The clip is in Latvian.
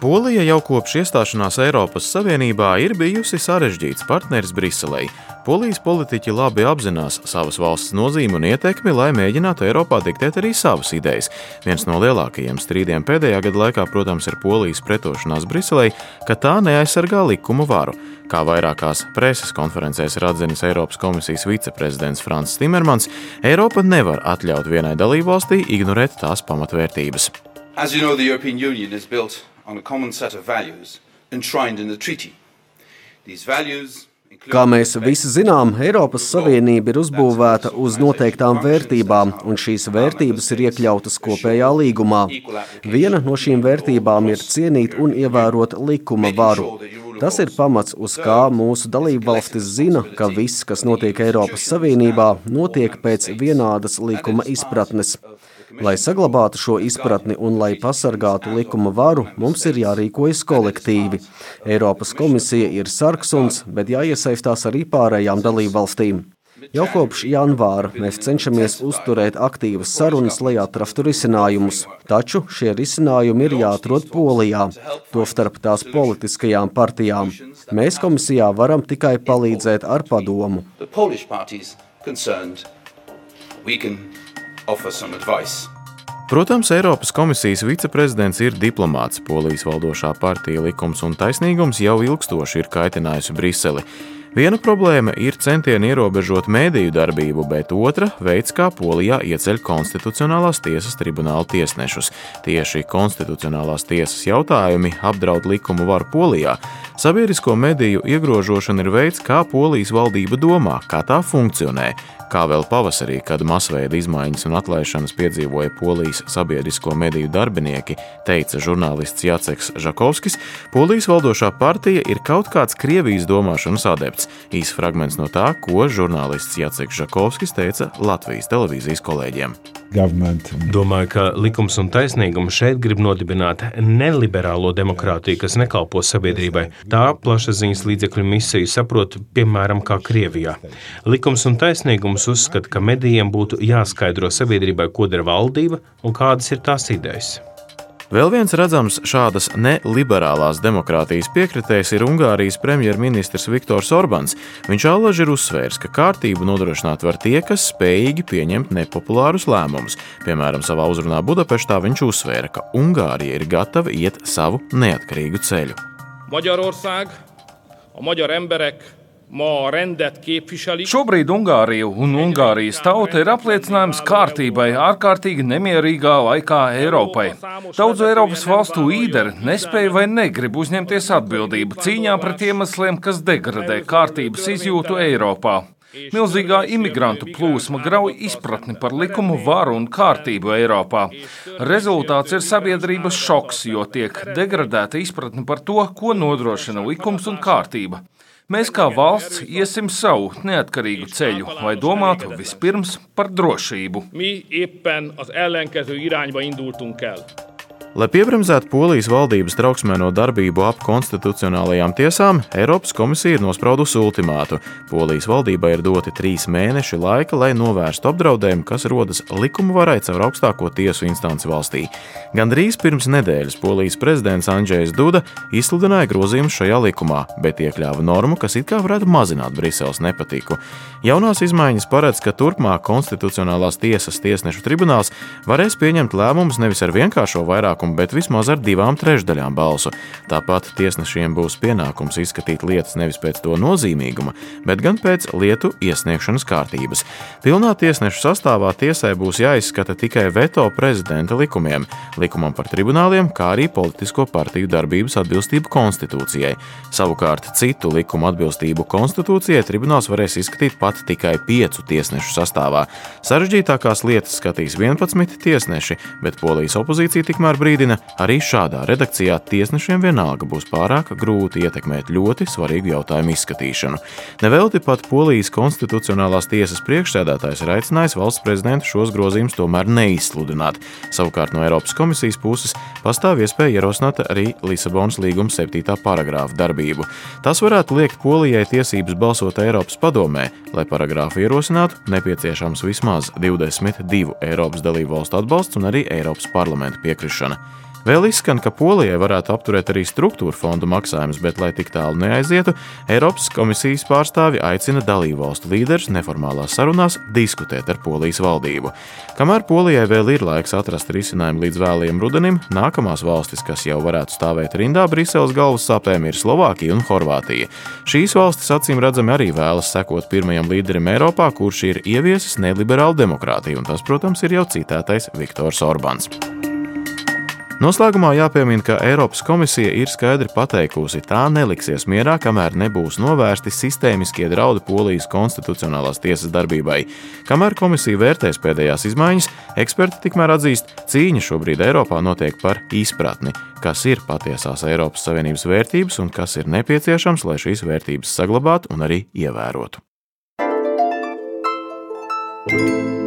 Polija jau kopš iestāšanās Eiropas Savienībā ir bijusi sarežģīts partneris Briselei. Polijas politiķi labi apzinās savas valsts nozīmi un ietekmi, lai mēģinātu Eiropā diktēt arī savas idejas. Viens no lielākajiem strīdiem pēdējā gada laikā, protams, ir Polijas pretošanās Briselei, ka tā neaizsargā likuma varu. Kā vairākās preses konferencēs ir atzinis Eiropas komisijas viceprezidents Frans Timermans, Eiropa nevar atļaut vienai dalībvalstī ignorēt tās pamatvērtības. As you know, the European Union is built on a common set of values enshrined in the treaty. These values Kā mēs visi zinām, Eiropas Savienība ir uzbūvēta uz noteiktām vērtībām, un šīs vērtības ir iekļautas kopējā līgumā. Viena no šīm vērtībām ir cienīt un ievērot likuma varu. Tas ir pamats, uz kā mūsu dalībvalstis zina, ka viss, kas notiek Eiropas Savienībā, notiek pēc vienādas likuma izpratnes. Lai saglabātu šo izpratni un lai pasargātu likuma varu, mums ir jārīkojas kolektīvi. Eiropas komisija ir sarksuns, bet jāiesaistās arī pārējām dalībvalstīm. Jau kopš janvāra mēs cenšamies uzturēt aktīvas sarunas, lai atrastu risinājumus. Taču šie risinājumi ir jāatrod Polijā, tostarp tās politiskajām partijām. Mēs komisijā varam tikai palīdzēt ar padomu. Protams, Eiropas komisijas viceprezidents ir diplomāts. Polijas valdošā partija Likums un taisnīgums jau ilgstoši ir kaitinājusi Briseli. Viena problēma ir centieni ierobežot mēdīju darbību, bet otra veids, kā Polijā ieceļ konstitucionālās tiesas tribunāla tiesnešus. Tieši konstitucionālās tiesas jautājumi apdraud likumu varu Polijā. Sabiedrisko mediju iegrožošana ir veids, kā Polijas valdība domā, kā tā funkcionē. Kā vēl pavasarī, kad masveida izmaiņas un atlaišanas piedzīvoja Polijas sabiedrisko mediju darbinieki, teica žurnālists Jaceks Žakovskis, Polijas valdošā partija ir kaut kāds Krievijas domāšanas adepts. Īs fragments no tā, ko žurnālists Jaceks Žakovskis teica Latvijas televīzijas kolēģiem. Domāju, ka Likums un taisnīgums šeit grib nodibināt neliberālo demokrātiju, kas nekalpo sabiedrībai. Tā plašsaziņas līdzekļu misiju saprot, piemēram, kā Krievijā. Likums un taisnīgums uzskata, ka medijiem būtu jāskaidro sabiedrībai, ko dara valdība un kādas ir tās idejas. Vēl viens redzams šādas neliberālās demokrātijas piekritējs ir Ungārijas premjerministrs Viktors Orbans. Viņš allaži ir uzsvērs, ka kārtību nodrošināt var tie, kas spējīgi pieņemt nepopulārus lēmumus. Piemēram, savā uzrunā Budapeštā viņš uzsvēra, ka Ungārija ir gatava iet savu neatkarīgu ceļu. Magyarország, a magyar emberek Šobrīd Ungārija un Ungārijas tauta ir apliecinājums kārtībai ārkārtīgi nemierīgā laikā Eiropai. Daudzu Eiropas valstu līderi nespēja vai negrib uzņemties atbildību cīņā pret iemesliem, kas degradē kārtības izjūtu Eiropā. Milzīgā imigrantu plūsma grauj izpratni par likumu varu un kārtību Eiropā. Rezultāts ir sabiedrības šoks, jo tiek degradēta izpratni par to, ko nodrošina likums un kārtība. Mēs kā valsts iesim savu neatkarīgu ceļu, lai domātu vispirms par drošību. Lai piebremzētu Polijas valdības trauksmēno darbību ap konstitucionālajām tiesām, Eiropas komisija ir nospraudusi ultimātu. Polijas valdībai ir doti 3 mēneši laika, lai novērstu apdraudējumu, kas rodas likuma varai caur augstāko tiesu instanci valstī. Gandrīz pirms nedēļas Polijas prezidents Andžejs Duda izsludināja grozījumus šajā likumā, bet iekļāva normu, kas it kā varētu mazināt Briseles nepatiku. Jaunās izmaiņas paredz, ka turpmāk konstitucionālās tiesas tiesnešu tribunāls varēs pieņemt lēmumus nevis ar vienkāršo vairākumu, bet vismaz ar 2/3 balsu. Tāpat tiesnešiem būs pienākums izskatīt lietas nevis pēc to nozīmīguma, bet gan pēc lietu iesniegšanas kārtības. Pilnā tiesnešu sastāvā tiesai būs jāizskata tikai veto prezidenta likumiem, likumam par tribunāliem, kā arī politisko partiju darbības atbilstību konstitūcijai. Savukārt citu likumu atbilstību konstitūcijai tribunāls varēs izskatīt pat tikai 5 tiesnešu sastāvā. Sarežģītākās lietas skatīs 11 tiesneši, bet Polijas opozīcija tikmēr brīdina, arī šādā redakcijā tiesnešiem vienalga būs pārāk grūti ietekmēt ļoti svarīgu jautājumu izskatīšanu. Nevelti pat Polijas konstitucionālās tiesas priekšsēdētājs ir aicinājis valsts prezidentu šos grozījumus tomēr neizsludināt. Savukārt no Eiropas komisijas puses pastāv iespēja ierosināt arī Lisabonas līguma 7. paragrāfa darbību. Tas varētu liekt Polijai tiesības balsot Eiropas padomē. Lai paragrāfu ierosinātu, nepieciešams vismaz 22 Eiropas dalību valstu atbalsts un arī Eiropas parlamenta piekrišana. Vēl izskan, ka Polijai varētu apturēt arī struktūra fondu maksājumus, bet, lai tik tālu neaizietu, Eiropas komisijas pārstāvi aicina dalībvalstu līderus neformālās sarunās diskutēt ar Polijas valdību. Kamēr Polijai vēl ir laiks atrast risinājumu līdz vēlajam rudenim, nākamās valstis, kas jau varētu stāvēt rindā Briseles galvassāpēm, ir Slovākija un Horvātija. Šīs valstis acīm redzami arī vēlas sekot pirmajam līderim Eiropā, kurš ir ieviesis neliberālu demokrātiju, un tas, protams, ir jau citētais Viktors Orbāns. Noslēgumā jāpiemina, ka Eiropas komisija ir skaidri pateikusi, tā neliksies mierā, kamēr nebūs novērsti sistēmiskie draudi Polijas konstitucionālās tiesas darbībai. Kamēr komisija vērtēs pēdējās izmaiņas, eksperti tikmēr atzīst, cīņa šobrīd Eiropā notiek par izpratni, kas ir patiesās Eiropas Savienības vērtības un kas ir nepieciešams, lai šīs vērtības saglabātu un arī ievērotu.